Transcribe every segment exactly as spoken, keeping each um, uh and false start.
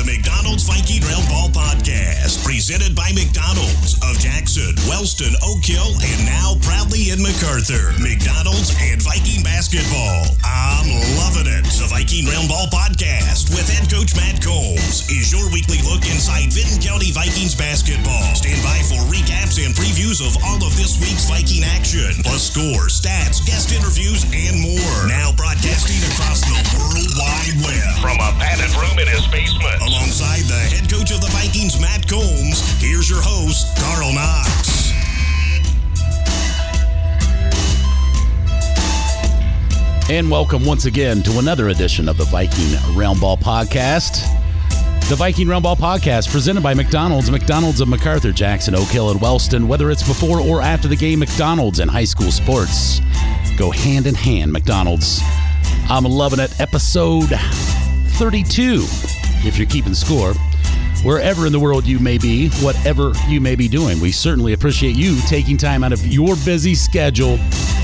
McDonald's Viking Rail Ball Podcast, presented by McDonald's of Jackson, Wellston, Oak Hill, and now proudly in MacArthur. McDonald's and Viking basketball. I'm loving it. The Viking Rail Ball Podcast with head coach Matt Combs is your weekly look inside Vinton County Vikings basketball. Stand by for recaps and previews of all of this week's Viking action, plus scores, stats, guest interviews, and more. Now broadcasting across the World Wide Web from a padded room in his basement. Alongside the head coach of the Vikings, Matt Combs, here's your host, Carl Knox. And welcome once again to another edition of the Viking Realm Ball Podcast. The Viking Realm Ball Podcast presented by McDonald's. McDonald's of MacArthur, Jackson, Oak Hill, and Wellston. Whether it's before or after the game, McDonald's and high school sports go hand in hand. McDonald's. I'm loving it. Episode thirty-two, if you're keeping score. Wherever in the world you may be, whatever you may be doing, we certainly appreciate you taking time out of your busy schedule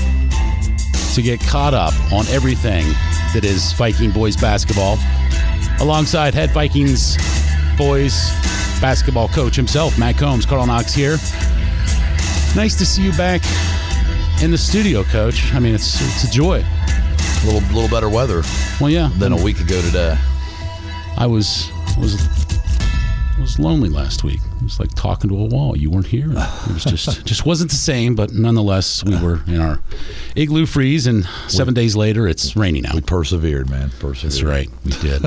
to get caught up on everything that is Viking boys basketball. Alongside head Vikings boys basketball coach himself, Matt Combs. Carl Knox here. Nice to see you back in the studio, Coach. I mean, it's it's a joy. A little little better weather. Well, yeah. Than a week ago today. I was was was lonely last week. It was like talking to a wall. You weren't here. It was just just wasn't the same, but nonetheless, we were in our igloo freeze, and seven we, days later, it's raining out. We persevered, man. Persevered. That's right. We did.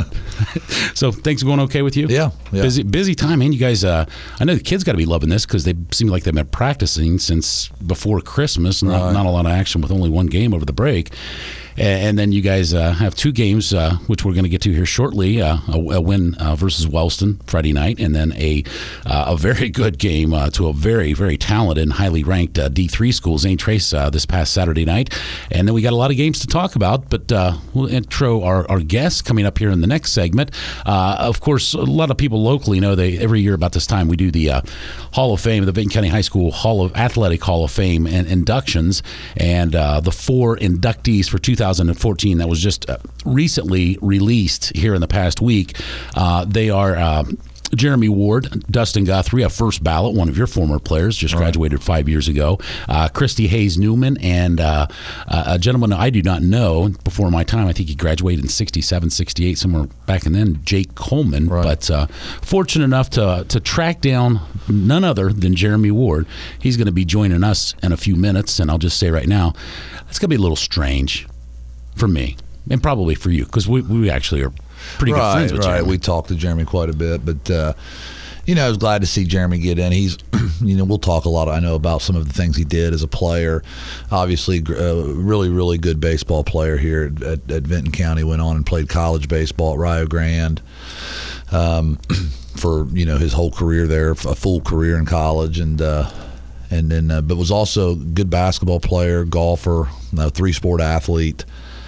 So things are going okay with you? Yeah. yeah. Busy busy time, man. You guys, uh, I know the kids got to be loving this because they seem like they've been practicing since before Christmas. Not, right. not a lot of action with only one game over the break. And then you guys uh, have two games, uh, which we're going to get to here shortly. Uh, a, a win uh, versus Wellston Friday night, and then a uh, a very good game uh, to a very, very talented and highly ranked uh, D three school, Zane Trace, uh, this past Saturday night. And then we got a lot of games to talk about, but uh, we'll intro our, our guests coming up here in the next segment. Uh, of course, a lot of people locally know they every year about this time we do the uh, Hall of Fame, the Vinton County High School Hall of Athletic Hall of Fame and inductions, and uh, the four inductees for two thousand fourteen that was just uh, recently released here in the past week. Uh, they are uh, Jeremy Ward, Dustin Guthrie, a first ballot, one of your former players, just right. graduated five years ago. Uh, Christy Hayes Newman, and uh, a gentleman I do not know before my time. I think he graduated in sixty-seven, sixty-eight, somewhere back in then, Jake Coleman. Right. But uh, fortunate enough to to track down none other than Jeremy Ward. He's going to be joining us in a few minutes, and I'll just say right now, it's going to be a little strange for me, and probably for you, because we, we actually are pretty right, good friends with right. Jeremy. We talked to Jeremy quite a bit, but uh, you know, I was glad to see Jeremy get in. He's, you know, we'll talk a lot, I know, about some of the things he did as a player. Obviously, a really, really good baseball player here at, at, at Vinton County. Went on and played college baseball at Rio Grande um, for, you know, his whole career there, a full career in college, and uh, and then, uh, but was also a good basketball player, golfer, a three-sport athlete.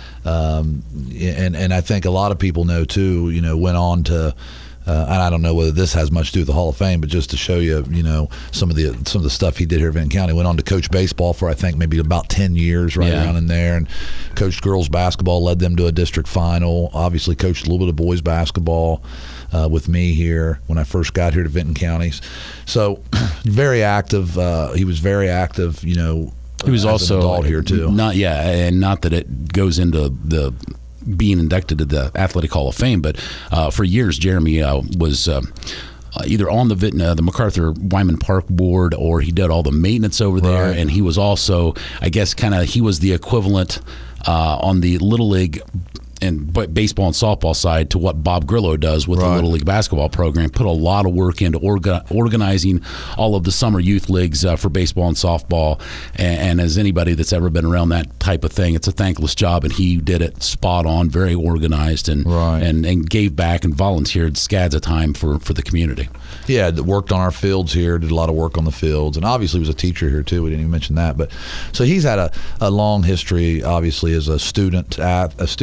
Um, and, and I think a lot of people know too, you know, went on to, uh, and I don't know whether this has much to do with the Hall of Fame, but just to show you, you know, some of the, some of the stuff he did here at Vinton County. Went on to coach baseball for, I think, maybe about ten years, right yeah. around in there, and coached girls basketball, led them to a district final, obviously coached a little bit of boys basketball uh, with me here when I first got here to Vinton County. So very active. Uh, he was very active, you know. He was also here too. Not yeah, and not that it goes into the being inducted to the Athletic Hall of Fame, but uh, for years Jeremy uh, was uh, either on the Vinton, uh, the MacArthur Wyman Park board, or he did all the maintenance over there, right. and he was also, I guess, kind of he was the equivalent uh, on the Little League and baseball and softball side to what Bob Grillo does with right. the Little League basketball program. Put a lot of work into orga- organizing all of the summer youth leagues uh, for baseball and softball. And, and as anybody that's ever been around that type of thing, it's a thankless job, and he did it spot on, very organized, and right. and, and gave back and volunteered scads of time for, for the community. Yeah, worked on our fields here, did a lot of work on the fields, and obviously was a teacher here too. We didn't even mention that. But so he's had a, a long history, obviously, as a student, a student and athlete.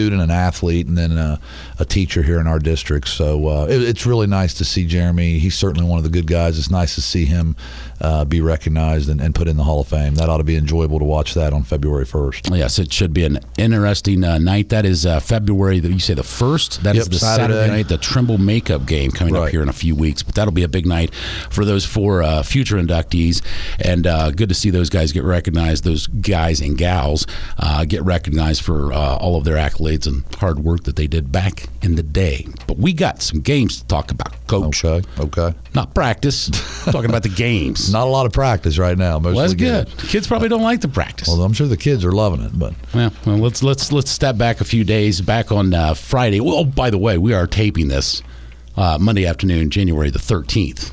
athlete and then a, a teacher here in our district. So uh, it, it's really nice to see Jeremy. He's certainly one of the good guys. It's nice to see him uh, be recognized and, and put in the Hall of Fame. That ought to be enjoyable to watch that on February first. Yes, it should be an interesting uh, night. That is uh, February, you say the first? That yep, is the Saturday. Saturday night, the Trimble Makeup game coming Right. up here in a few weeks. But that'll be a big night for those four uh, future inductees. And uh, good to see those guys get recognized, those guys and gals uh, get recognized for uh, all of their accolades and hard work that they did back in the day. But we got some games to talk about, Coach. Okay, okay. Not practice. Talking about the games. Not a lot of practice right now. Well, that's good. Kids probably don't like the practice. Well, I'm sure the kids are loving it, but Yeah, well, let's let's let's step back a few days. Back on uh, Friday. Well, oh, by the way, we are taping this uh, Monday afternoon, January the thirteenth,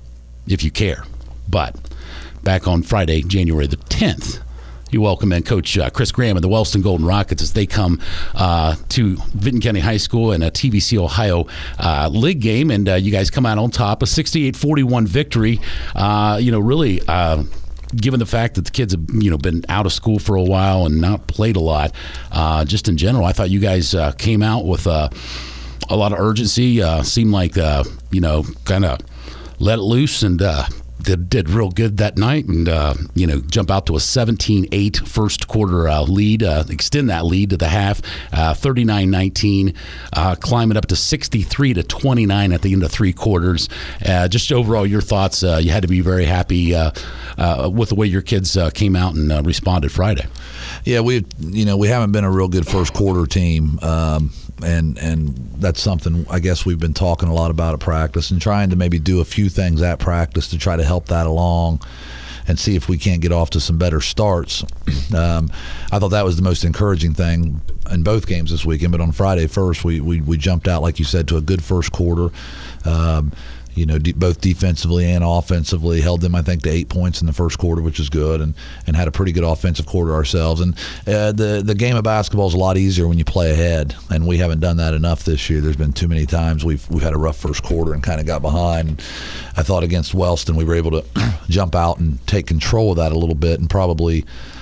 if you care. But back on Friday, January the tenth, you welcome in Coach uh, Chris Graham and the Wellston Golden Rockets as they come uh, to Vinton County High School in a T V C Ohio uh, league game, and uh, you guys come out on top, a sixty-eight forty-one victory. Uh, you know, really. Uh, Given the fact that the kids have, you know, been out of school for a while and not played a lot, uh, just in general, I thought you guys uh, came out with uh, a lot of urgency. Uh, seemed like, uh, you know, kind of let it loose and uh, did did real good that night, and uh, you know, jump out to a seventeen eight first quarter uh, lead, uh, extend that lead to the half, uh, thirty-nine nineteen, uh, climb it up to sixty-three to twenty-nine at the end of three quarters. Uh, just overall, your thoughts? Uh, you had to be very happy uh, uh, with the way your kids uh, came out and uh, responded Friday. Yeah, we you know we haven't been a real good first quarter team, um, and and that's something I guess we've been talking a lot about at practice and trying to maybe do a few things at practice to try to help that along and see if we can't get off to some better starts. Um, I thought that was the most encouraging thing in both games this weekend, but on Friday first we we, we jumped out, like you said, to a good first quarter. Um, You know, de- both defensively and offensively, held them, I think, to eight points in the first quarter, which is good, and, and had a pretty good offensive quarter ourselves. And uh, the the game of basketball is a lot easier when you play ahead, and we haven't done that enough this year. There's been too many times we've we've had a rough first quarter and kind of got behind. And I thought against Wellston we were able to jump out and take control of that a little bit, and probably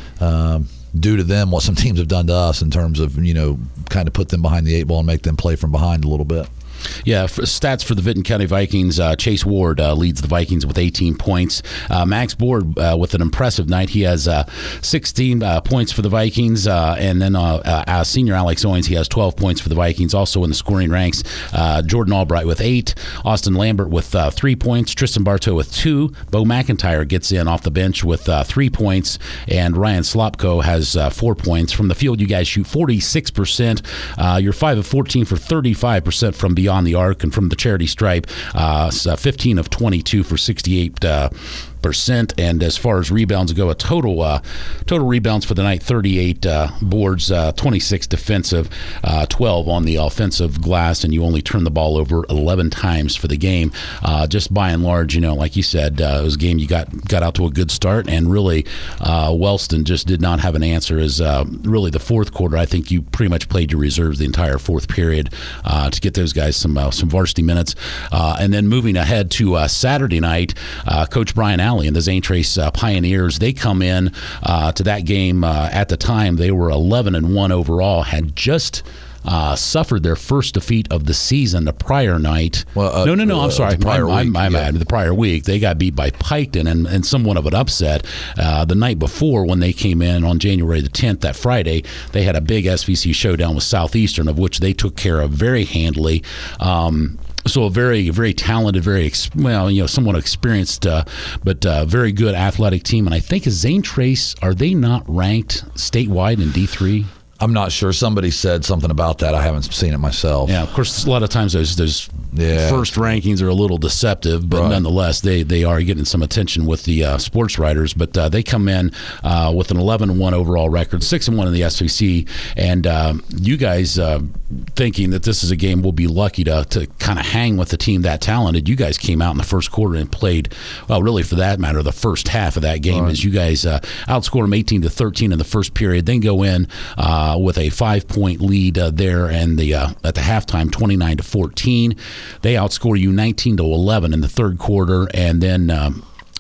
um, do to them what some teams have done to us in terms of, you know, kind of put them behind the eight ball and make them play from behind a little bit. Yeah, for stats for the Vinton County Vikings. Uh, Chase Ward uh, leads the Vikings with eighteen points. Uh, Max Board uh, with an impressive night. He has uh, sixteen uh, points for the Vikings. Uh, and then uh, uh, senior Alex Owens, he has twelve points for the Vikings. Also in the scoring ranks, uh, Jordan Albright with eight. Austin Lambert with uh, three points. Tristan Bartow with two. Bo McIntyre gets in off the bench with uh, three points. And Ryan Slopko has uh, four points. From the field, you guys shoot forty-six percent. Uh, you're five of fourteen for thirty-five percent from beyond the arc, and from the charity stripe, uh, fifteen of twenty-two for sixty-eight uh, percent. And as far as rebounds go, a total uh, total rebounds for the night, thirty-eight uh, boards, uh, twenty-six defensive, uh, twelve on the offensive glass, and you only turn the ball over eleven times for the game. Uh, just by and large, you know, like you said, uh, it was a game you got got out to a good start, and really uh, Wellston just did not have an answer. As uh, really the fourth quarter, I think you pretty much played your reserves the entire fourth period uh, to get those guys some uh, some varsity minutes. Uh, and then moving ahead to uh, Saturday night, uh, Coach Brian Alley and the Zane Trace uh, Pioneers, they come in uh, to that game. Uh, at the time, they were eleven and one overall, had just Uh, suffered their first defeat of the season the prior night. Well, uh, no, no, no. I'm uh, sorry. the prior my, week, my, my yeah. bad. The prior week, they got beat by Piketon and, and somewhat of an upset. Uh, the night before, when they came in on January the tenth, that Friday, they had a big S V C showdown with Southeastern, of which they took care of very handily. Um, So a very, very talented, very ex- well, you know, somewhat experienced, uh, but uh, very good athletic team. And I think is Zane Trace, are they not ranked statewide in D three? I'm not sure. Somebody said something about that. I haven't seen it myself. Yeah, of course, a lot of times those those Yeah. first rankings are a little deceptive, but Right. nonetheless, they, they are getting some attention with the uh, sports writers. But uh, they come in uh, with an eleven and one overall record, six and one in the S V C, and uh, you guys uh, thinking that this is a game we'll be lucky to to kind of hang with a team that talented. You guys came out in the first quarter and played, well, really for that matter, the first half of that game. Right. As you guys uh, outscored them eighteen to thirteen in the first period, then go in uh, with a five-point lead uh, there, and the uh, at the halftime, twenty-nine to fourteen. They outscore you nineteen to eleven in the third quarter, and then um,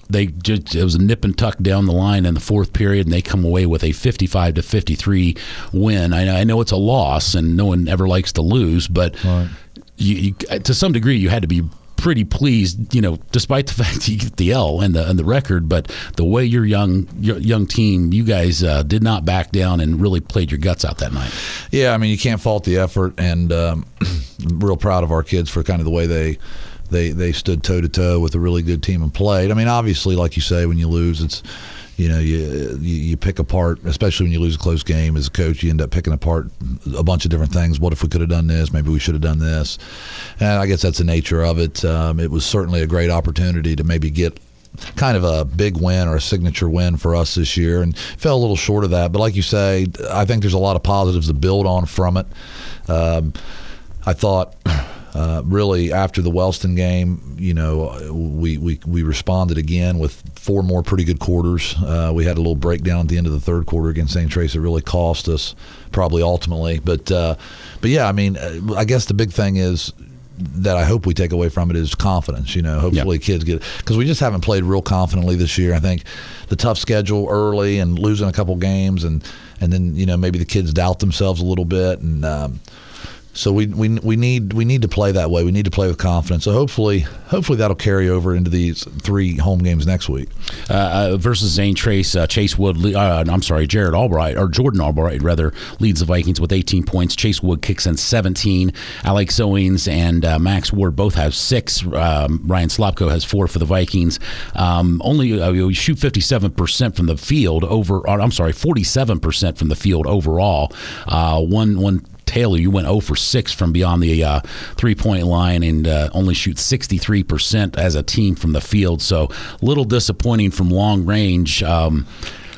they just, it was a nip and tuck down the line in the fourth period, and they come away with a fifty-five to fifty-three win. I, I know it's a loss, and no one ever likes to lose, but right. you, you, to some degree, you had to be pretty pleased, you know, despite the fact that you get the L and the and the record, but the way your young your young team, you guys uh, did not back down and really played your guts out that night. Yeah, I mean, you can't fault the effort, and um, I'm real proud of our kids for kind of the way they they they stood toe to toe with a really good team and played. I mean, obviously, like you say, when you lose, it's you know you, you you pick apart, especially when you lose a close game as a coach, you end up picking apart a bunch of different things. What if we could have done this? Maybe we should have done this. And I guess that's the nature of it. Um, it was certainly a great opportunity to maybe get kind of a big win or a signature win for us this year, and fell a little short of that. But like you say, I think there's a lot of positives to build on from it. Um, I thought uh, really after the Wellston game, you know, we, we, we responded again with four more pretty good quarters. Uh, we had a little breakdown at the end of the third quarter against Saint Trace that really cost us, probably ultimately. But uh, but yeah, I mean, I guess the big thing is that I hope we take away from it is confidence. You know, hopefully yep. kids get, because we just haven't played real confidently this year. I think the tough schedule early and losing a couple games, and and then you know maybe the kids doubt themselves a little bit, and um, so we we we need we need to play that way. We need to play with confidence. So hopefully hopefully that'll carry over into these three home games next week. Uh, uh, versus Zane Trace, uh, Chase Wood. Uh, I'm sorry, Jared Albright or Jordan Albright rather leads the Vikings with eighteen points. Chase Wood kicks in seventeen. Alex Owings and uh, Max Ward both have six. Um, Ryan Slopko has four for the Vikings. Um, only uh, we shoot fifty-seven percent from the field over. Or, I'm sorry, forty-seven percent from the field overall. Uh, one one. Taylor, you went zero for six from beyond the uh, three-point line and uh, only shoot sixty-three percent as a team from the field. So a little disappointing from long range. Um,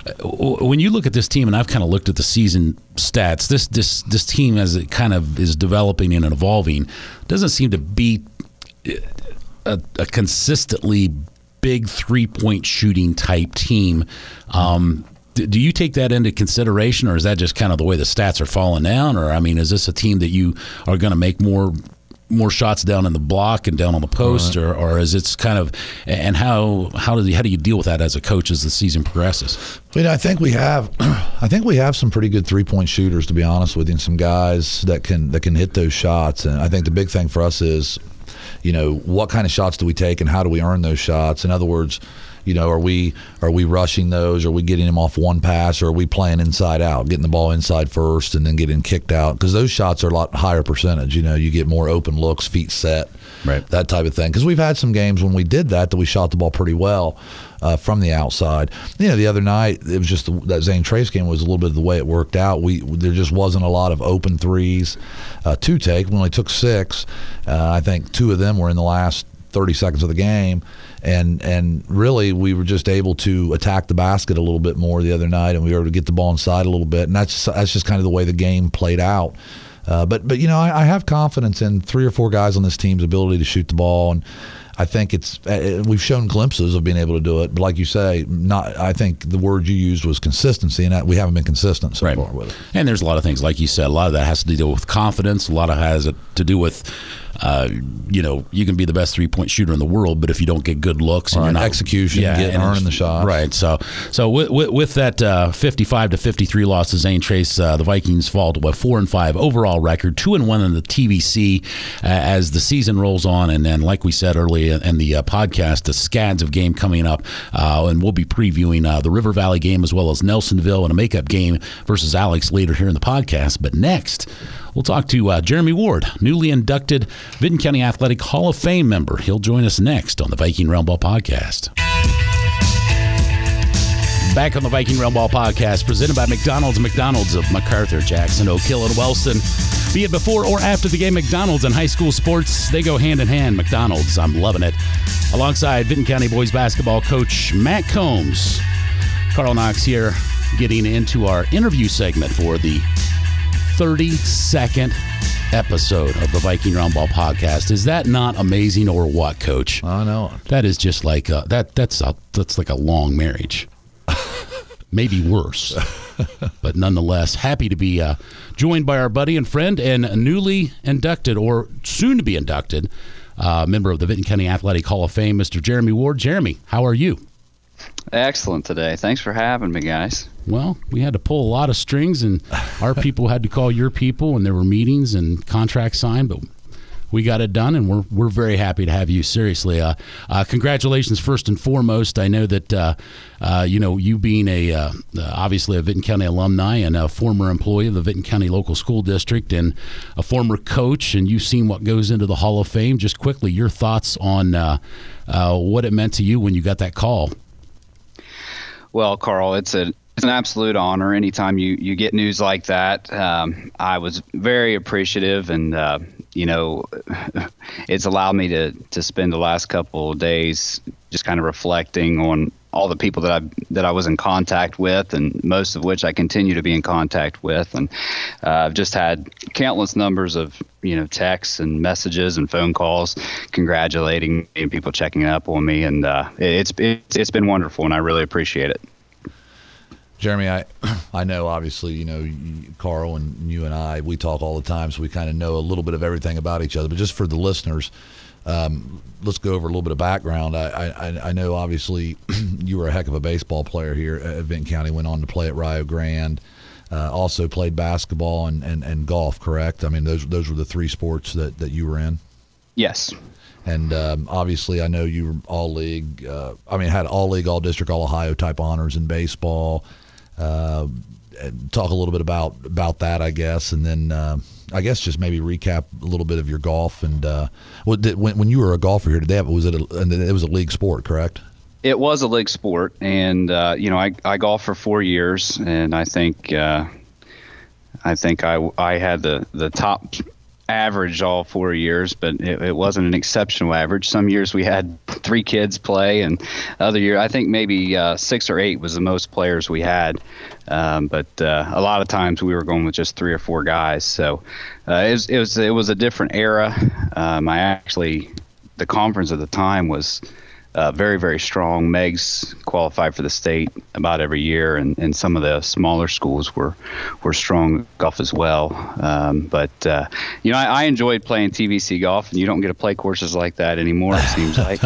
when you look at this team, and I've kind of looked at the season stats, this this this team as it kind of is developing and evolving doesn't seem to be a, a consistently big three-point shooting type team. Um, Do you take that into consideration, or is that just kind of the way the stats are falling down? Or, I mean, is this a team that you are going to make more more shots down in the block and down on the post, right. or, or is it kind of – and how how do you, how do you deal with that as a coach as the season progresses? You know, I think we have I think we have some pretty good three-point shooters, to be honest with you, and some guys that can that can hit those shots. And I think the big thing for us is, you know, what kind of shots do we take and how do we earn those shots? In other words – you know, are we are we rushing those? Are we getting them off one pass? Or are we playing inside out, getting the ball inside first and then getting kicked out? Because those shots are a lot higher percentage. You know, you get more open looks, feet set, right, that type of thing. Because we've had some games when we did that that we shot the ball pretty well uh, from the outside. You know, the other night it was just the, that Zane Trace game was a little bit of the way it worked out. We there just wasn't a lot of open threes uh, to take. We only took six. Uh, I think two of them were in the last thirty seconds of the game. And and really, we were just able to attack the basket a little bit more the other night, and we were able to get the ball inside a little bit. And that's that's just kind of the way the game played out. Uh, but but you know, I, I have confidence in three or four guys on this team's ability to shoot the ball, and I think it's uh, we've shown glimpses of being able to do it. But like you say, not. I think the word you used was consistency, and that we haven't been consistent so right. far with it. And there's a lot of things, like you said, a lot of that has to do with confidence. A lot of it has to do with. Uh, you know, you can be the best three-point shooter in the world, but if you don't get good looks and right. you're not execution, yeah, getting earning the shot, right? So, so with, with, with that uh, fifty-five to fifty-three loss to Zane Trace, uh, the Vikings fall to a four and five overall record, two and one in the T V C uh, as the season rolls on. And then, like we said earlier in the uh, podcast, the Scads of game coming up, uh, and we'll be previewing uh, the River Valley game as well as Nelsonville and a makeup game versus Alex later here in the podcast. But next, we'll talk to uh, Jeremy Ward, newly inducted Vinton County Athletic Hall of Fame member. He'll join us next on the Viking Realm Ball Podcast. Back on the Viking Realm Ball Podcast, presented by McDonald's, McDonald's of MacArthur, Jackson, Oak Hill, and Wellston. Be it before or after the game, McDonald's and high school sports, they go hand in hand. McDonald's, I'm loving it. Alongside Vinton County boys basketball coach Matt Combs. Carl Knox here, getting into our interview segment for the thirty-second episode of the Viking Round Ball Podcast. Is that not amazing, or what, Coach? I know. That is just like a, that. That's a, that's like a long marriage, maybe worse. But nonetheless, happy to be uh, joined by our buddy and friend and newly inducted, or soon to be inducted, uh, member of the Vinton County Athletic Hall of Fame, Mister Jeremy Ward. Jeremy, how are you? Excellent today. Thanks for having me, guys. Well, we had to pull a lot of strings, and our people had to call your people, and there were meetings and contracts signed, but we got it done, and we're we're very happy to have you. Seriously, uh, uh, congratulations first and foremost. I know that uh, uh, you know you being a uh, obviously a Vinton County alumni and a former employee of the Vinton County Local School District and a former coach, and you've seen what goes into the Hall of Fame. Just quickly, your thoughts on uh, uh, what it meant to you when you got that call. Well, Carl, it's a it's an absolute honor anytime you, you get news like that. Um, I was very appreciative, and uh, you know, it's allowed me to to spend the last couple of days just kind of reflecting on all the people that I that I was in contact with, and most of which I continue to be in contact with, and uh, I've just had countless numbers of you know texts and messages and phone calls congratulating me and people checking up on me, and uh, it's it's it's been wonderful, and I really appreciate it. Jeremy, I I know obviously, you know, you, Carl and you and I, we talk all the time, so we kind of know a little bit of everything about each other. But just for the listeners, um, let's go over a little bit of background. I, I, I know obviously you were a heck of a baseball player here at Vinton County, went on to play at Rio Grande, uh, also played basketball and, and, and golf, correct? I mean, those those were the three sports that, that you were in? Yes. And um, obviously, I know you were all league. Uh, I mean, had all league, all district, all Ohio type honors in baseball. Uh, talk a little bit about about that, I guess, and then uh, I guess just maybe recap a little bit of your golf. And uh, what did, when when you were a golfer here, did they have was it a, and it was a league sport, correct? It was a league sport, and uh, you know I I golfed for four years, and I think uh, I think I I had the the top average all four years, but it, it wasn't an exceptional average. Some years we had three kids play, and other year I think maybe uh, six or eight was the most players we had. Um, but uh, a lot of times we were going with just three or four guys. So uh, it was it was it was a different era. Um, I actually the conference at the time was uh, very, very strong. Megs qualified for the state about every year, and, and some of the smaller schools were were strong golf as well. Um, but, uh, you know, I, I enjoyed playing T V C golf, and you don't get to play courses like that anymore, it seems like.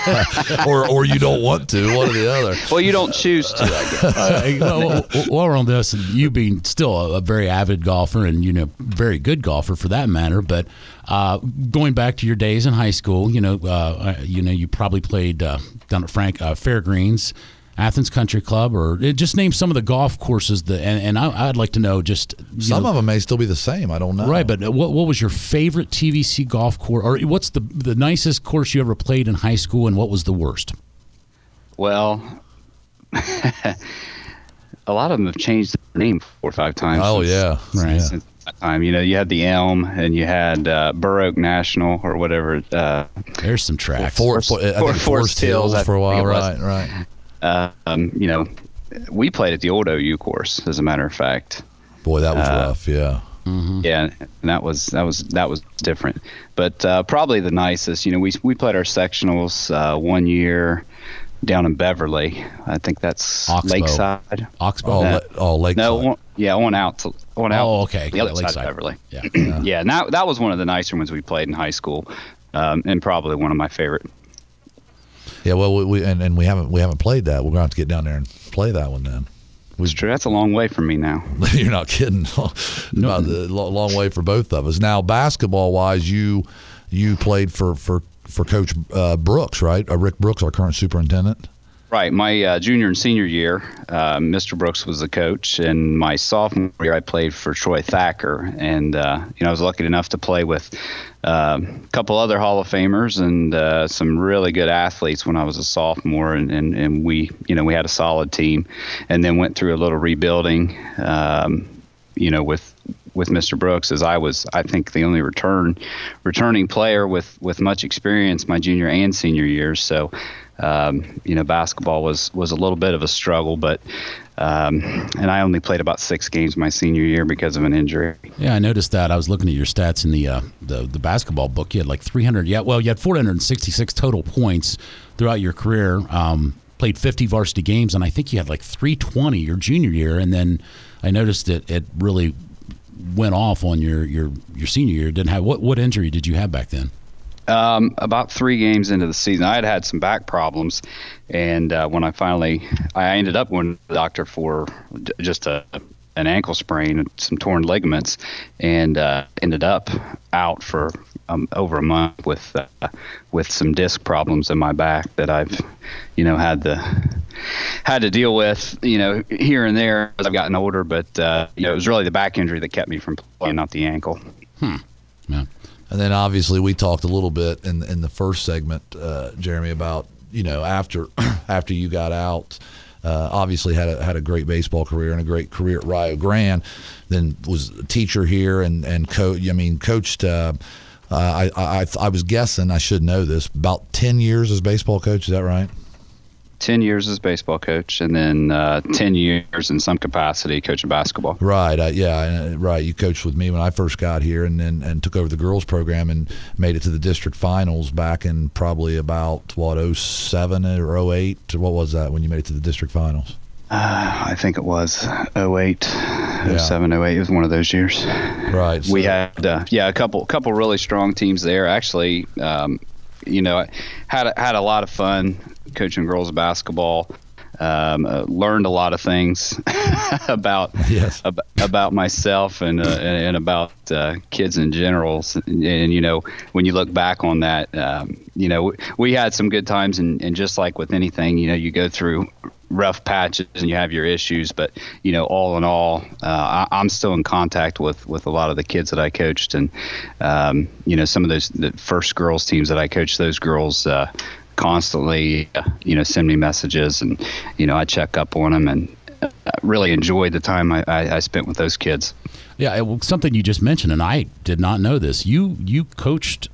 or or you don't want to, one or the other. Well, you don't choose to, I guess. Uh, well, while we're on this, you being still a, a very avid golfer and, you know, very good golfer for that matter, but uh, going back to your days in high school, you know, uh, you know, you probably played uh, down at Frank uh, Fairgreens, Athens Country Club, or just name some of the golf courses that, and, and I, I'd like to know just some know, of them may still be the same. I don't know. Right, but what what was your favorite T V C golf course, or what's the the nicest course you ever played in high school, and what was the worst? Well, a lot of them have changed their name four or five times. Oh since, yeah, right. Yeah. Since that time, you know, you had the Elm, and you had uh, Burr Oak National, or whatever. Uh, There's some tracks. Forest, For, I think Forest, Forest Hills, Hills for a while, right? Right. Uh, um, you know, we played at the old O U course, as a matter of fact. Boy, that was uh, rough. Yeah. Mm-hmm. Yeah, and that was that was that was different. But uh, probably the nicest. You know, we we played our sectionals uh, one year down in Beverly. I think that's Oxbow. Lakeside. Oxbow. Oh, Uh, le- oh Lakeside. No, one, yeah, one out to one out. Oh, okay. The other Yeah, side Lakeside. of Beverly. Yeah. Yeah. Yeah, and that that was one of the nicer ones we played in high school, um, and probably one of my favorite. Yeah, well, we, we and, and we haven't we haven't played that. We're going to have to get down there and play that one then. It's true. That's a long way from me now. You're not kidding. About the lo- long way for both of us. Now, basketball wise, you you played for for for Coach uh, Brooks, right? Uh, Rick Brooks, our current superintendent. Right. My uh, junior and senior year, uh, Mister Brooks was the coach, and my sophomore year I played for Troy Thacker, and uh, you know I was lucky enough to play with uh, a couple other Hall of Famers and uh, some really good athletes when I was a sophomore, and, and, and we you know we had a solid team, and then went through a little rebuilding, um, you know with. with Mister Brooks, as I was, I think, the only return returning player with, with much experience my junior and senior years. So, um, you know, basketball was, was a little bit of a struggle, but um, and I only played about six games my senior year because of an injury. Yeah, I noticed that. I was looking at your stats in the uh, the, the basketball book. You had like three hundred. Yeah, well, you had four hundred sixty-six total points throughout your career. Um, played fifty varsity games, and I think you had like three twenty your junior year. And then I noticed that it really went off on your, your, your senior year. Didn't have what what injury did you have back then? Um, about three games into the season, I had had some back problems, and uh, when I finally, I ended up going to the doctor for just a an ankle sprain and some torn ligaments, and uh, ended up out for um, over a month with uh, with some disc problems in my back that I've, you know, had the had to deal with, you know, here and there as I've gotten older. But uh, you know, it was really the back injury that kept me from playing, not the ankle. Hmm. Yeah. And then obviously we talked a little bit in in the first segment, uh, Jeremy, about, you know, after after you got out. Uh, obviously had a had a great baseball career and a great career at Rio Grande. Then was a teacher here and and coach. I mean, coached. Uh, uh, I, I I was guessing, I should know this, about ten years as baseball coach. Is that right? ten years as baseball coach, and then uh, ten years in some capacity coaching basketball. Right. Uh, yeah. Right. You coached with me when I first got here, and then and took over the girls program and made it to the district finals back in probably about what oh seven or oh eight. What was that when you made it to the district finals? Uh, I think it was oh eight, oh seven, oh eight. It was one of those years. Right. So. We had uh, yeah a couple couple really strong teams there. Actually, um, you know, had a, had a lot of fun coaching girls basketball. Um, uh, learned a lot of things about yes. ab- about myself and uh, and, and about uh, kids in general. And, and you know, when you look back on that, um, you know, we had some good times. And, and just like with anything, you know, you go through rough patches and you have your issues. But you know, all in all, uh, I, I'm still in contact with, with a lot of the kids that I coached, and um, you know, some of those the first girls teams that I coached. Those girls. Uh, constantly, uh, you know, send me messages, and, you know, I check up on them, and uh, really enjoyed the time I, I, I spent with those kids. Yeah, well, something you just mentioned, and I did not know this. You you coached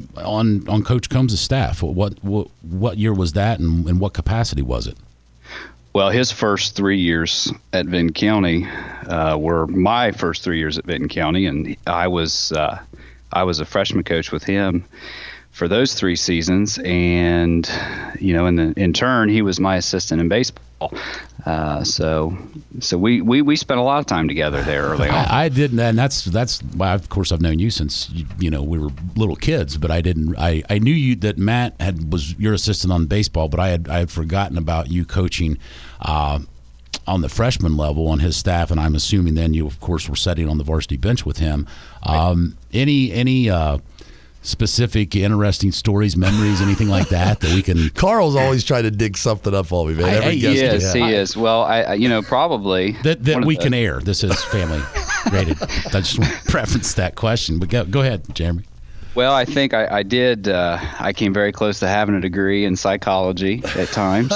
on on Coach Combs' staff. What what what year was that, and in what capacity was it? Well, his first three years at Vinton County uh, were my first three years at Vinton County, and I was uh, I was a freshman coach with him for those three seasons, and you know, in the in turn, he was my assistant in baseball. Uh, so, so we, we, we spent a lot of time together there early on. I, I didn't, and that's that's why, of course, I've known you since you, you know we were little kids. But I didn't. I, I knew you that Matt had was your assistant on baseball, but I had I had forgotten about you coaching uh, on the freshman level on his staff, and I'm assuming then you, of course, were sitting on the varsity bench with him. Um, any any. Uh, specific interesting stories, memories, anything like that that we can. Carl's always trying to dig something up for me, man. Every I, guest yes, he is. Well, I, I you know, probably that that we the, can air. This is family rated. I just want to preference that question, but go, go ahead, Jeremy. Well, I think I, I did. Uh, I came very close to having a degree in psychology at times.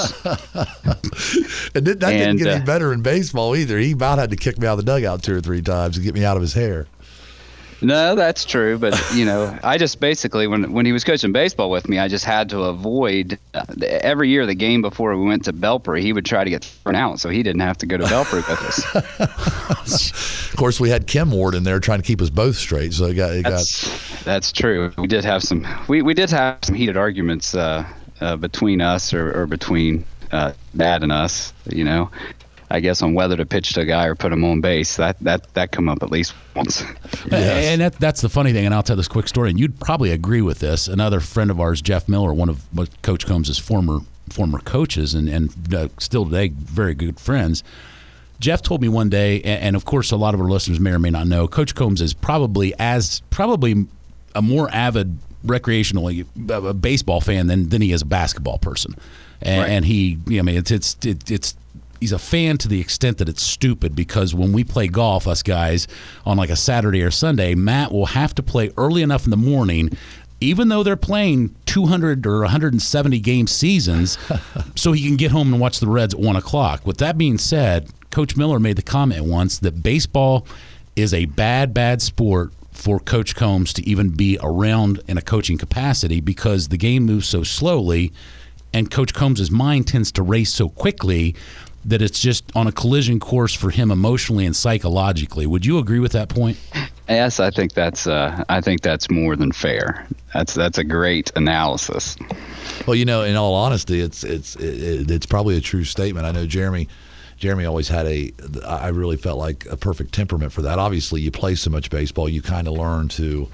and that didn't and, get uh, any better in baseball either. He about had to kick me out of the dugout two or three times to get me out of his hair. No, that's true. But, you know, I just basically, when when he was coaching baseball with me, I just had to avoid uh, every year the game before we went to Belpre, he would try to get thrown out so he didn't have to go to Belpre with us. Of course, we had Kim Ward in there trying to keep us both straight. So it got, it that's, got. That's true. We did have some we, we did have some heated arguments uh, uh, between us or, or between uh, Dad and us, you know. I guess on whether to pitch to a guy or put him on base, that that that come up at least once. Yes. And that, that's the funny thing, and I'll tell this quick story, and you'd probably agree with this. Another friend of ours, Jeff Miller, one of Coach Combs' former former coaches, and and uh, still today very good friends. Jeff told me one day, and, and of course a lot of our listeners may or may not know, Coach Combs is probably as probably a more avid recreationally uh, baseball fan than than he is a basketball person, and, right. and he, I mean, it's it's it, it's. He's a fan to the extent that it's stupid, because when we play golf, us guys, on like a Saturday or Sunday, Matt will have to play early enough in the morning, even though they're playing two hundred or one hundred seventy game seasons, so he can get home and watch the Reds at one o'clock. With that being said, Coach Miller made the comment once that baseball is a bad, bad sport for Coach Combs to even be around in a coaching capacity, because the game moves so slowly, and Coach Combs' mind tends to race so quickly that it's just on a collision course for him emotionally and psychologically. Would you agree with that point? Yes, I think that's uh, I think that's more than fair. That's that's a great analysis. Well, you know, in all honesty, it's it's it, it's probably a true statement. I know Jeremy Jeremy always had a, I really felt like a perfect temperament for that. Obviously, you play so much baseball, you kind of learn to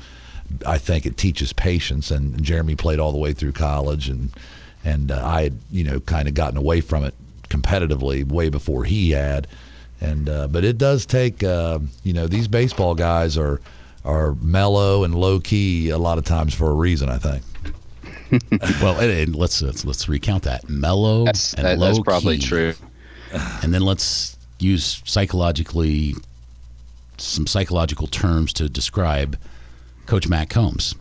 I think it teaches patience. And Jeremy played all the way through college, and and uh, I had, you know, kind of gotten away from it competitively way before he had. And uh, but it does take, uh, you know, these baseball guys are are mellow and low key a lot of times for a reason, I think. Well, and, and let's, let's let's recount that mellow That's, and that, low that's probably key. true. And then let's use psychologically some psychological terms to describe Coach Matt Combs.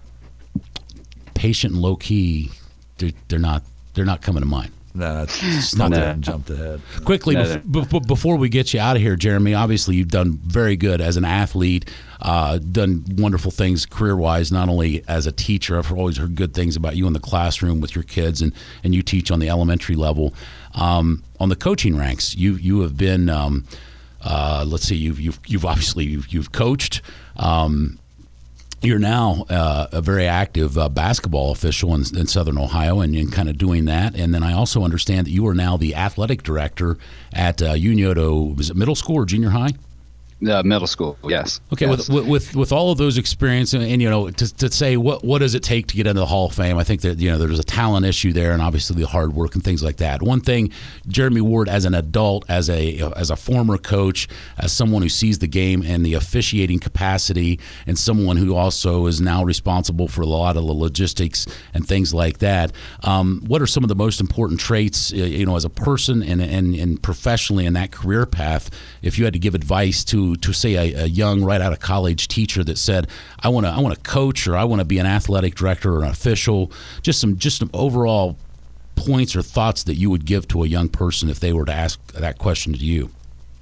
Patient and low key, they're, they're not they're not coming to mind. No, it's, It's not not there. that jumped ahead. Quickly, No, bef- bef- before we get you out of here, Jeremy, obviously you've done very good as an athlete, uh, done wonderful things career-wise, not only as a teacher. I've always heard good things about you in the classroom with your kids, and, and you teach on the elementary level. Um, on the coaching ranks, you you have been, um, uh, let's see, you've, you've, you've obviously you've, you've coached. Um, You're now uh, a very active uh, basketball official in, in Southern Ohio, and, and kind of doing that. And then I also understand that you are now the athletic director at uh, Unioto. Was it middle school or junior high? Uh, middle school, yes. Okay, yes. with, with with all of those experience, and, and you know, to, to say what what does it take to get into the Hall of Fame? I think that you know there's a talent issue there, and obviously the hard work and things like that. One thing, Jeremy Ward, as an adult, as a as a former coach, as someone who sees the game and the officiating capacity, and someone who also is now responsible for a lot of the logistics and things like that. Um, what are some of the most important traits, you know, as a person and and, and professionally in that career path? If you had to give advice to to say a, a young right out of college teacher that said, I want to I want to coach, or I want to be an athletic director or an official, just some just some overall points or thoughts that you would give to a young person if they were to ask that question to you.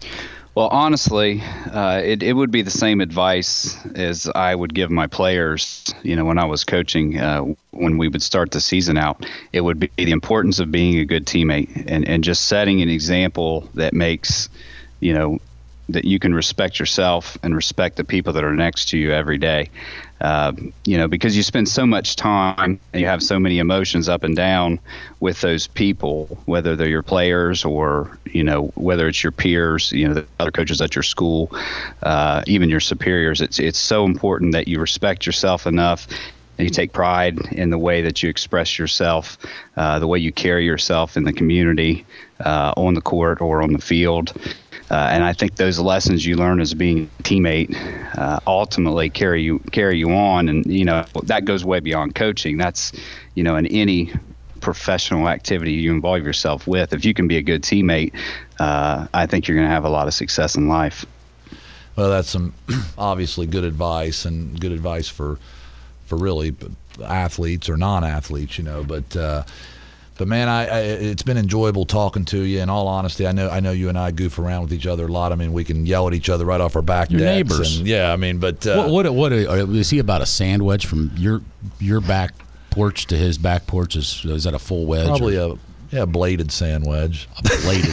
Well, honestly, uh, it, it would be the same advice as I would give my players, you know, when I was coaching, uh, when we would start the season out. It would be the importance of being a good teammate and, and just setting an example that makes, you know, that you can respect yourself and respect the people that are next to you every day. Uh, you know, because you spend so much time and you have so many emotions up and down with those people, whether they're your players or, you know, whether it's your peers, you know, the other coaches at your school, uh, even your superiors. It's, it's so important that you respect yourself enough and you take pride in the way that you express yourself, uh, the way you carry yourself in the community, uh, on the court or on the field. Uh, and I think those lessons you learn as being a teammate uh, ultimately carry you carry you on. And, you know, that goes way beyond coaching. That's, you know, in any professional activity you involve yourself with. If you can be a good teammate, uh, I think you're going to have a lot of success in life. Well, that's some obviously good advice, and good advice for for really athletes or non-athletes, you know. But uh, But man, I, I it's been enjoyable talking to you. In all honesty, I know I know you and I goof around with each other a lot. I mean, we can yell at each other right off our back Your decks. neighbors. And, yeah, I mean, but uh, What what what is he about? A sand wedge from your your back porch to his back porch? Is is that a full wedge? probably or a yeah bladed sand wedge. a bladed.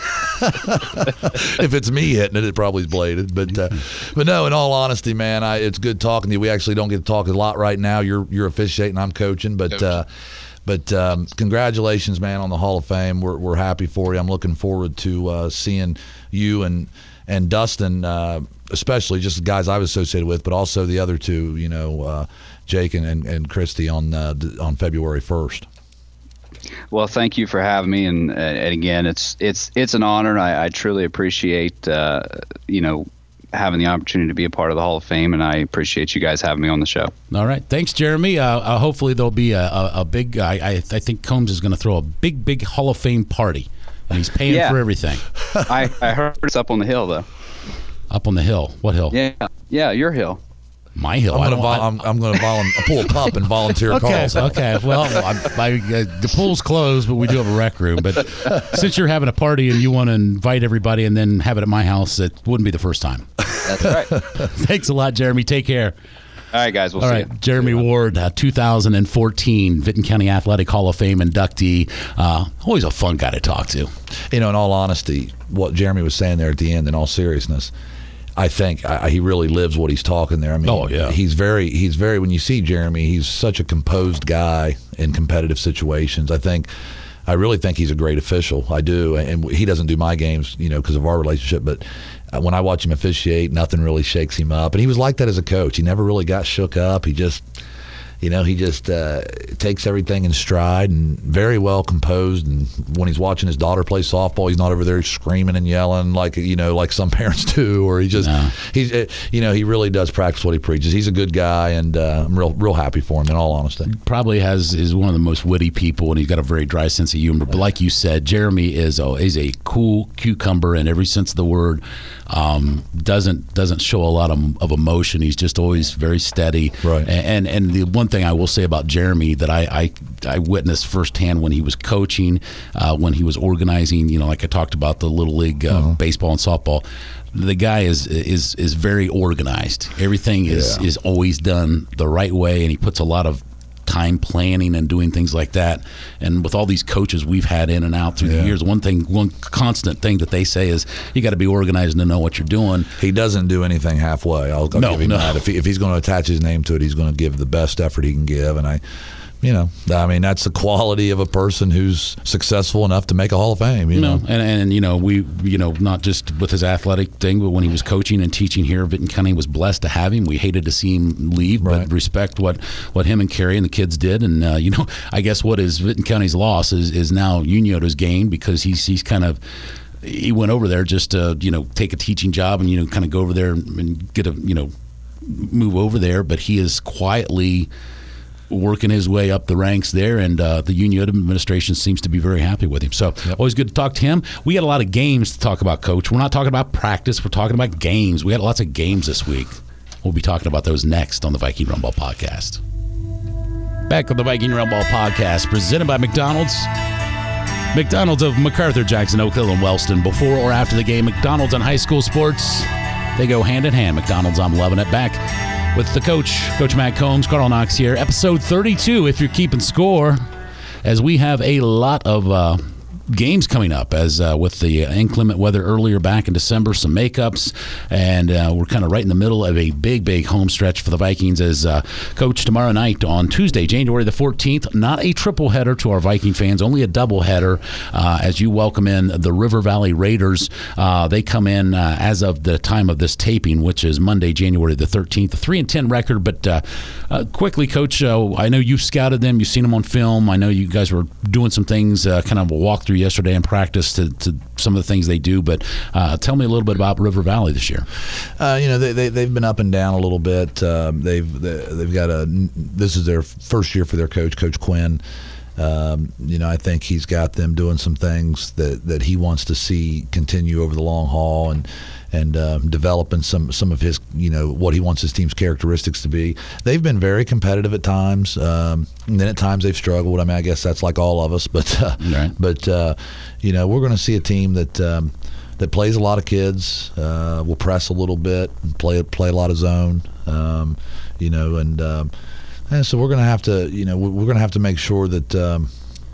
If it's me hitting it, it probably is bladed. But uh, but no, in all honesty, man, I, it's good talking to you. We actually don't get to talk a lot right now. You're you're officiating, I'm coaching, but. Uh, But um, congratulations, man, on the Hall of Fame. We're we're happy for you. I'm looking forward to uh, seeing you and and Dustin, uh, especially just the guys I was associated with, but also the other two, you know, uh, Jake and, and, and Christy on uh, on February first. Well, thank you for having me, and, and again, it's it's it's an honor. I, I truly appreciate uh, you know. having the opportunity to be a part of the Hall of Fame, and I appreciate you guys having me on the show. All right, thanks, Jeremy. Uh, uh, hopefully there'll be a, a, a big. I, I I think Combs is going to throw a big, big Hall of Fame party, and he's paying Yeah. for everything. I, I heard it's up on the hill, though. Up on the hill. What hill? Yeah, yeah, your hill. My hill. I'm I gonna don't- vol- I- I'm, I'm gonna volun- pull up and volunteer Okay, calls. okay. Well, I, I, uh, the pool's closed, but we do have a rec room. But since you're having a party and you want to invite everybody and then have it at my house, it wouldn't be the first time. That's right. Thanks a lot, Jeremy. Take care. All right, guys. We'll All see right, you. Jeremy Ward, uh, two thousand fourteen Vinton County Athletic Hall of Fame inductee. Uh, always a fun guy to talk to. You know, in all honesty, what Jeremy was saying there at the end, in all seriousness, I think I, he really lives what he's talking there. I mean, Oh, yeah. he's very, he's very. When you see Jeremy, he's such a composed guy in competitive situations. I think I really think he's a great official. I do, and he doesn't do my games, you know, because of our relationship. But when I watch him officiate, nothing really shakes him up. And he was like that as a coach. He never really got shook up. He just, you know, he just uh, takes everything in stride and very well composed. And when he's watching his daughter play softball, he's not over there screaming and yelling like, you know, like some parents do. Or he just, no. he's, you know, he really does practice what he preaches. He's a good guy, and uh, I'm real, real happy for him. In all honesty, probably has is one of the most witty people, and he's got a very dry sense of humor. But like you said, Jeremy is a, is a cool cucumber in every sense of the word. Um, doesn't doesn't show a lot of, of emotion. He's just always very steady. Right. And and the one thing I will say about Jeremy that I I, I witnessed firsthand when he was coaching, uh, when he was organizing, you know, like I talked about the Little League uh, uh-huh. baseball and softball. The guy is is is very organized. Everything is yeah. is always done the right way, and he puts a lot of time planning and doing things like that. And with all these coaches we've had in and out through yeah. the years, one thing, one constant thing that they say is you got to be organized and know what you're doing. He doesn't do anything halfway. I'll, I'll no, give him no. that. If, he, if he's going to attach his name to it, he's going to give the best effort he can give. And I, you know, I mean, that's the quality of a person who's successful enough to make a Hall of Fame. You no, know, and and you know, we, you know, not just with his athletic thing, but when he was coaching and teaching here, Vinton County was blessed to have him. We hated to see him leave, right. but respect what, what him and Carrie and the kids did. And uh, you know, I guess what is Vinton County's loss is is now Uniota's gain, because he's he's kind of. He went over there just to, you know, take a teaching job and, you know, kind of go over there and get a, you know, move over there. But he is quietly working his way up the ranks there, and uh, the Uniota administration seems to be very happy with him. So yep. always good to talk to him. We got a lot of games to talk about, Coach. We're not talking about practice. We're talking about games. We got lots of games this week. We'll be talking about those next on the Viking Run Ball Podcast. Back on the Viking Run Ball Podcast, presented by McDonald's. McDonald's of MacArthur, Jackson, Oak Hill, and Wellston. Before or after the game, McDonald's and high school sports, they go hand in hand. McDonald's, I'm loving it. Back with the coach, Coach Matt Combs, Carl Knox here. Episode thirty-two, if you're keeping score, as we have a lot of uh, games coming up, as uh, with the inclement weather earlier back in December, some makeups, and uh, we're kind of right in the middle of a big, big home stretch for the Vikings as uh, Coach, tomorrow night on Tuesday, January the fourteenth, not a triple header to our Viking fans, only a double header uh, as you welcome in the River Valley Raiders. Uh, they come in uh, as of the time of this taping, which is Monday, January the thirteenth, a three and ten record. But uh, uh, quickly, Coach, uh, I know you've scouted them, you've seen them on film. I know you guys were doing some things, uh, kind of a walkthrough yesterday in practice to, to some of the things they do, but uh, tell me a little bit about River Valley this year. Uh, you know, they, they they've been up and down a little bit. Um, they've they, they've got a this is their first year for their coach, Coach Quinn. Um, you know, I think he's got them doing some things that, that he wants to see continue over the long haul, and and um, developing some some of his, you know, what he wants his team's characteristics to be. They've been very competitive at times, um, and then at times they've struggled. I mean, I guess that's like all of us, but uh, right. but uh, you know, we're going to see a team that um, that plays a lot of kids, uh, will press a little bit, and play play a lot of zone, um, you know, and. Um, And so we're going to have to, you know, we're going to have to make sure that, um,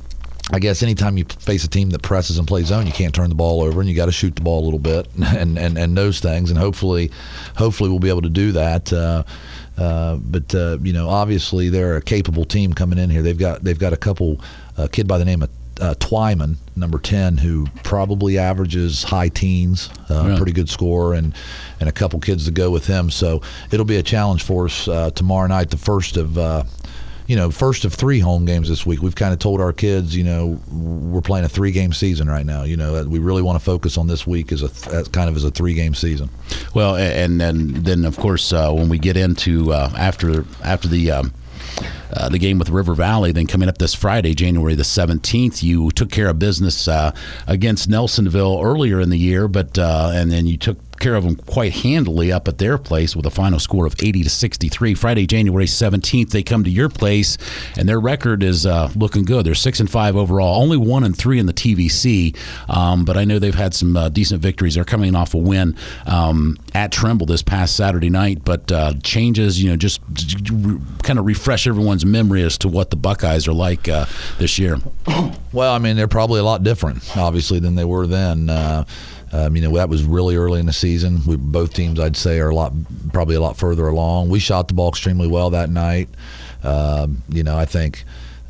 I guess, anytime you face a team that presses and plays zone, you can't turn the ball over, and you got to shoot the ball a little bit, and, and, and those things. And hopefully, hopefully we'll be able to do that. Uh, uh, but uh, you know, obviously they're a capable team coming in here. They've got they've got a couple, a kid by the name of uh, Twyman, number ten, who probably averages high teens, uh, really? pretty good scorer, and and a couple kids to go with him. So it'll be a challenge for us uh, tomorrow night, the first of uh, you know first of three home games this week. We've kind of told our kids, you know, we're playing a three game season right now. You know, we really want to focus on this week as a as kind of as a three game season. Well, and then then of course uh, when we get into uh, after after the. Um, Uh, the game with River Valley, then coming up this Friday, January the seventeenth, you took care of business uh, against Nelsonville earlier in the year, but uh, and then you took care of them quite handily up at their place with a final score of eighty to sixty-three. Friday, January seventeenth, they come to your place, and their record is uh, looking good. They're six and five overall, only one and three in the T V C, um, but I know they've had some uh, decent victories. They're coming off a win um, at Trimble this past Saturday night, but uh, changes, you know, just kind of refresh everyone's memory as to what the Buckeyes are like uh, this year. Well, I mean, they're probably a lot different, obviously, than they were then. Uh, Um, you know, that was really early in the season. We, both teams, I'd say, are a lot, probably a lot further along. We shot the ball extremely well that night. Um, you know, I think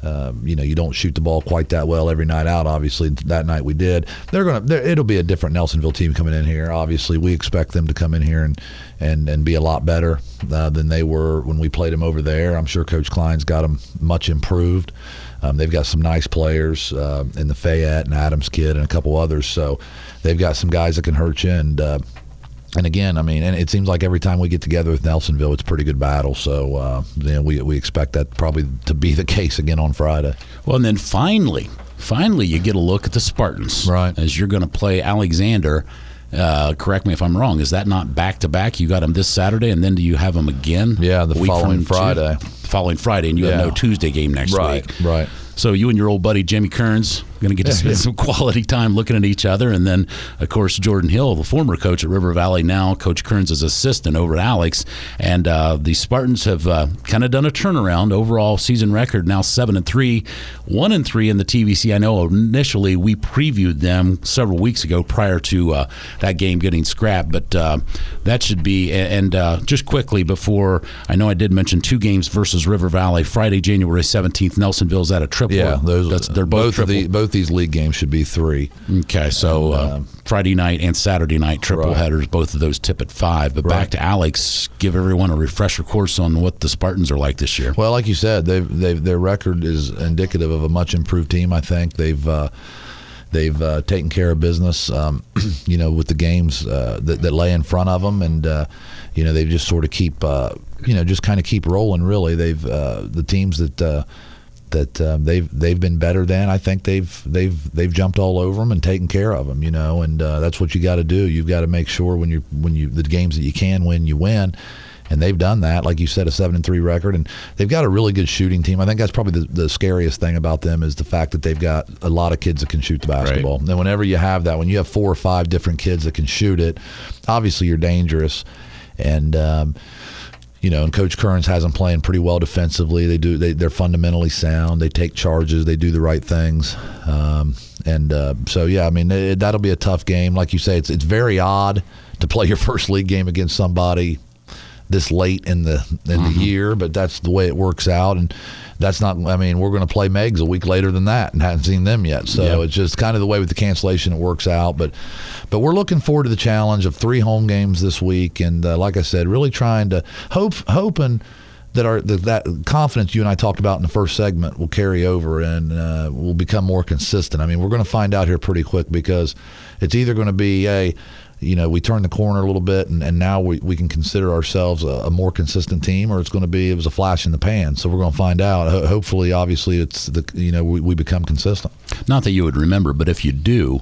Um, you know, you don't shoot the ball quite that well every night out. Obviously, that night we did. They're gonna. They're, it'll be a different Nelsonville team coming in here. Obviously, we expect them to come in here and and, and be a lot better uh, than they were when we played them over there. I'm sure Coach Klein's got them much improved. Um, they've got some nice players uh, in the Fayette and Adams kid and a couple others. So they've got some guys that can hurt you. And uh, and again, I mean, and it seems like every time we get together with Nelsonville, it's a pretty good battle. So uh, you know, we we expect that probably to be the case again on Friday. Well, and then finally, finally, you get a look at the Spartans, right? As you're going to play Alexander. Uh, correct me if I'm wrong. Is that not back to back? You got them this Saturday, and then do you have them again? Yeah, the following Friday. Tuesday, following Friday, and you yeah. have no Tuesday game next right, week. Right. So you and your old buddy Jimmy Kearns going to get to spend yeah. some quality time looking at each other, and then of course Jordan Hill, the former coach at River Valley, now Coach Kearns' assistant over at Alex, and uh, the Spartans have uh, kind of done a turnaround. Overall season record now seven and three, one and three in the T V C. I know initially we previewed them several weeks ago prior to uh, that game getting scrapped, but uh, that should be. And uh, just quickly before, I know I did mention two games versus River Valley. Friday, January seventeenth, Nelsonville's at a triple. Yeah, those That's, they're both, both of the both these league games should be three. Okay, so and, uh, um, Friday night and Saturday night triple right. headers. Both of those tip at five. But right. back to Alex, give everyone a refresher course on what the Spartans are like this year. Well, like you said, they've, they've their record is indicative of a much improved team. I think they've. Uh, They've uh, taken care of business, um, you know, with the games uh, that, that lay in front of them, and uh, you know, they just sort of keep, uh, you know, just kind of keep rolling. Really, they've uh, the teams that uh, that uh, they've they've been better than. I think they've they've they've jumped all over them and taken care of them, you know, and uh, that's what you got to do. You've got to make sure when you when you the games that you can win, you win. And they've done that, like you said, a seven and three record, and they've got a really good shooting team. I think that's probably the, the scariest thing about them is the fact that they've got a lot of kids that can shoot the basketball. Right. And whenever you have that, when you have four or five different kids that can shoot it, obviously you're dangerous. And um, you know, and Coach Kearns has them playing pretty well defensively. They do, they, they're fundamentally sound. They take charges. They do the right things. Um, and uh, so, yeah, I mean, it, that'll be a tough game. Like you say, it's it's very odd to play your first league game against somebody this late in the in mm-hmm. the year, but that's the way it works out. And that's not, I mean, we're going to play Megs a week later than that and haven't seen them yet. So yep. it's just kind of the way with the cancellation it works out. But but we're looking forward to the challenge of three home games this week. And uh, like I said, really trying to hope, hoping that our that, that confidence you and I talked about in the first segment will carry over and uh, will become more consistent. I mean, we're going to find out here pretty quick because it's either going to be a you know, we turn the corner a little bit, and, and now we, we can consider ourselves a, a more consistent team, or it's going to be it was a flash in the pan. So we're going to find out. Ho- hopefully, obviously, it's the you know we, we become consistent. Not that you would remember, but if you do,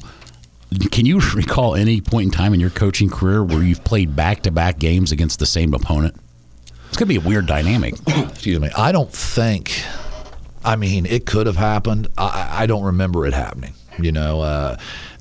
can you recall any point in time in your coaching career where you've played back-to-back games against the same opponent? It's going to be a weird dynamic. Excuse me. I don't think. I mean, it could have happened. I, I don't remember it happening. You know. Uh,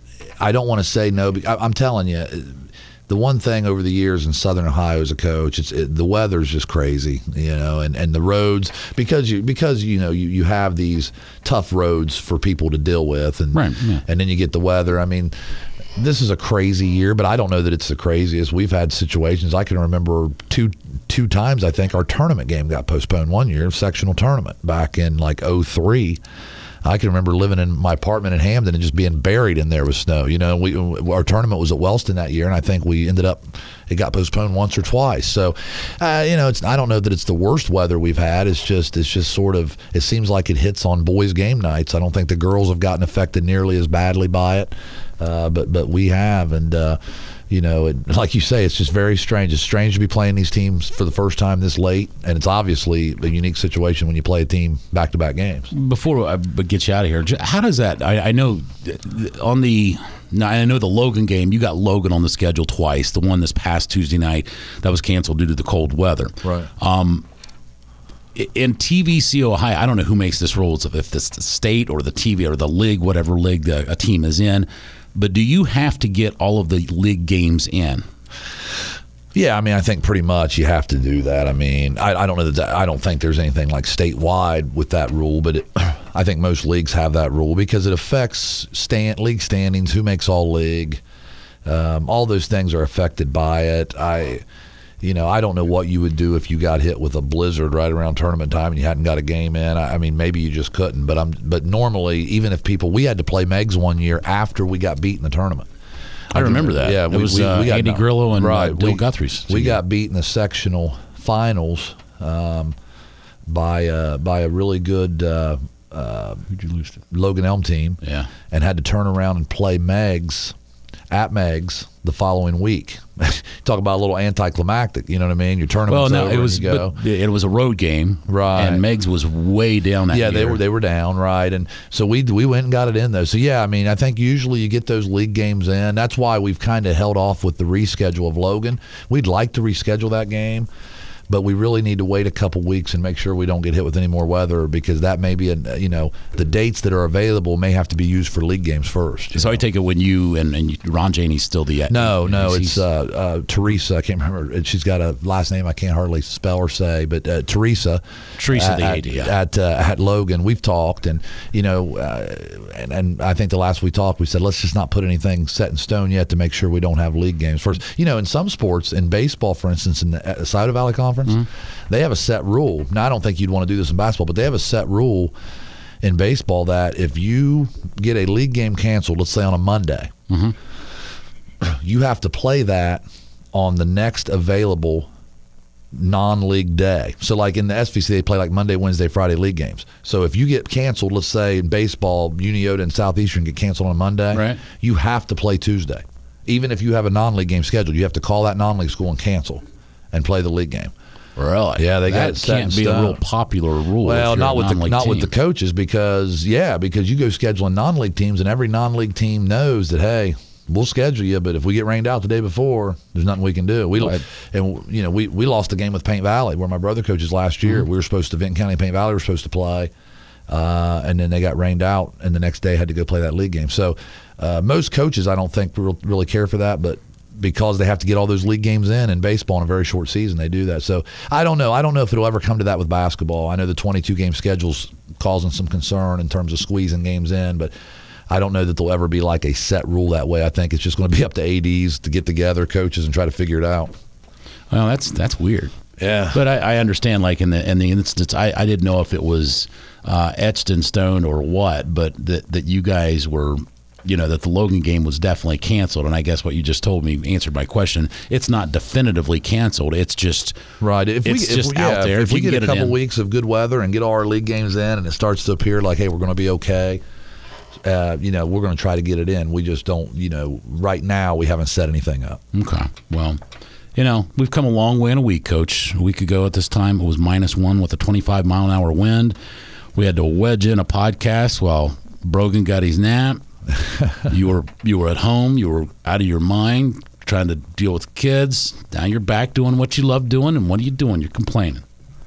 I don't want to say no. I'm telling you, the one thing over the years in Southern Ohio as a coach, it's it, the weather's just crazy, you know, and, and the roads because you because you know you, you have these tough roads for people to deal with, and right, yeah. and then you get the weather. I mean, this is a crazy year, but I don't know that it's the craziest. We've had situations. I can remember two two times. I think our tournament game got postponed one year, sectional tournament back in like oh three. I can remember living in my apartment in Hamden and just being buried in there with snow. You know, we our tournament was at Wellston that year, and I think we ended up it got postponed once or twice. So, uh, you know, it's I don't know that it's the worst weather we've had. It's just it's just sort of it seems like it hits on boys' game nights. I don't think the girls have gotten affected nearly as badly by it, uh, but but we have, and. Uh, You know, it, like you say, it's just very strange. It's strange to be playing these teams for the first time this late, and it's obviously a unique situation when you play a team back-to-back games. Before I get you out of here, how does that? I, I know on the, I know the Logan game, you got Logan on the schedule twice. The one this past Tuesday night that was canceled due to the cold weather. Right. Um, in T V C Ohio, I don't know who makes this rules, if it's the state or the T V or the league, whatever league the, a team is in. But do you have to get all of the league games in? Yeah, I mean, I think pretty much you have to do that. I mean, I, I don't know that I don't think there's anything like statewide with that rule, but it, I think most leagues have that rule because it affects stand, league standings, who makes all league. Um, all those things are affected by it. I, You know, I don't know what you would do if you got hit with a blizzard right around tournament time and you hadn't got a game in. I, I mean, maybe you just couldn't. But I'm. But normally, even if people, we had to play Megs one year after we got beat in the tournament. I remember that. Yeah, it we, was we, uh, we got, Andy Grillo and right, uh, Bill we, Guthrie's. We got beat in the sectional finals um, by uh, by a really good uh, uh, Who'd you lose to? Logan Elm team. Yeah, and had to turn around and play Megs at Megs the following week. Talk about a little anticlimactic, you know what I mean? Your tournament's well, no, over it was and you go. but it was a road game, Right? And Megs was way down that yeah, year. they were they were down, right? And so we we went and got it in though. So yeah, I mean, I think usually you get those league games in. That's why we've kind of held off with the reschedule of Logan. We'd like to reschedule that game, but we really need to wait a couple weeks and make sure we don't get hit with any more weather, because that may be, a, you know, the dates that are available may have to be used for league games first. So know? I take it when you and, and you, Ron Janey's still the No, no, he's- it's uh, uh, Teresa. I can't remember. She's got a last name I can't hardly spell or say, but uh, Teresa. Teresa, the at, A D, yeah. At, uh, at Logan. We've talked, and, you know, uh, and, and I think the last we talked, we said, let's just not put anything set in stone yet to make sure we don't have league games first. You know, in some sports, in baseball, for instance, in the uh, Scioto Valley Conference, mm-hmm. they have a set rule. Now, I don't think you'd want to do this in basketball, but they have a set rule in baseball that if you get a league game canceled, let's say on a Monday, mm-hmm. you have to play that on the next available non-league day. So like in the S V C, they play like Monday, Wednesday, Friday league games. So if you get canceled, let's say in baseball, Uniota and Southeastern get canceled on Monday, right. you have to play Tuesday. Even if you have a non-league game scheduled, you have to call that non-league school and cancel and play the league game. Really? Yeah, they got that it set can't in be stone. a real popular rule. Well, if you're not a with the non-league not with team. the coaches, because yeah, because you go scheduling non-league teams, and every non-league team knows that, hey, we'll schedule you, but if we get rained out the day before, there's nothing we can do. We Right. and you know we we lost the game with Paint Valley, where my brother coaches last year. Mm-hmm. We were supposed to Vinton County and Paint Valley were supposed to play, uh, and then they got rained out, and the next day had to go play that league game. So uh, most coaches, I don't think really care for that, but because they have to get all those league games in in baseball in a very short season, they do that. So I don't know. I don't know if it'll ever come to that with basketball. I know the twenty-two game schedule's causing some concern in terms of squeezing games in, but I don't know that there'll ever be like a set rule that way. I think it's just going to be up to A Ds to get together, coaches, and try to figure it out. Well, that's that's weird. Yeah. But I, I understand, like in the in the instance, I, I didn't know if it was uh, etched in stone or what, but that that you guys were, you know, that the Logan game was definitely canceled. And I guess what you just told me answered my question. It's not definitively canceled. It's just right. If it's we, just if, we, yeah, out there. If, if we you get, get a couple in. weeks of good weather and get all our league games in, and it starts to appear like, hey, we're going to be okay. Uh, you know, we're going to try to get it in. We just don't, you know, right now we haven't set anything up. Okay. Well, you know, we've come a long way in a week, Coach. A week ago at this time, it was minus one with a twenty-five mile an hour wind. We had to wedge in a podcast while Brogan got his nap. you were you were at home. You were out of your mind trying to deal with kids. Now you're back doing what you love doing. And what are you doing? You're complaining.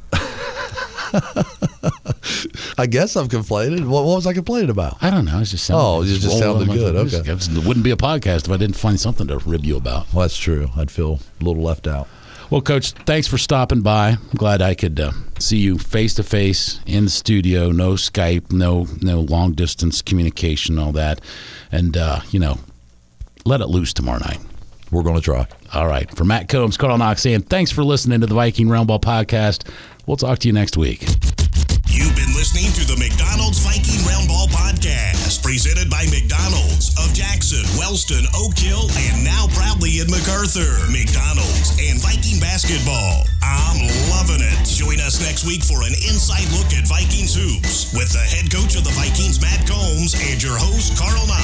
I guess I'm complaining. What, what was I complaining about? I don't know. It's just sounded, Oh, it just rolled sounded on my- good. it just- Okay. it just- it wouldn't be a podcast if I didn't find something to rib you about. Well, that's true. I'd feel a little left out. Well, Coach, thanks for stopping by. I'm glad I could uh, see you face to face in the studio. No Skype, no no long distance communication, all that, and uh, you know, let it loose tomorrow night. We're going to try. All right. For Matt Combs, Carl Knox saying thanks for listening to the Viking Round Ball Podcast. We'll talk to you next week. You've been listening to the McDonald's Viking Round Ball Podcast, presented by McDonald's of Jackson, Wellston, Oak Hill, and now proudly in MacArthur. McDonald's and Viking basketball. I'm loving it. Join us next week for an inside look at Vikings hoops with the head coach of the Vikings, Matt Combs, and your host, Carl Knox.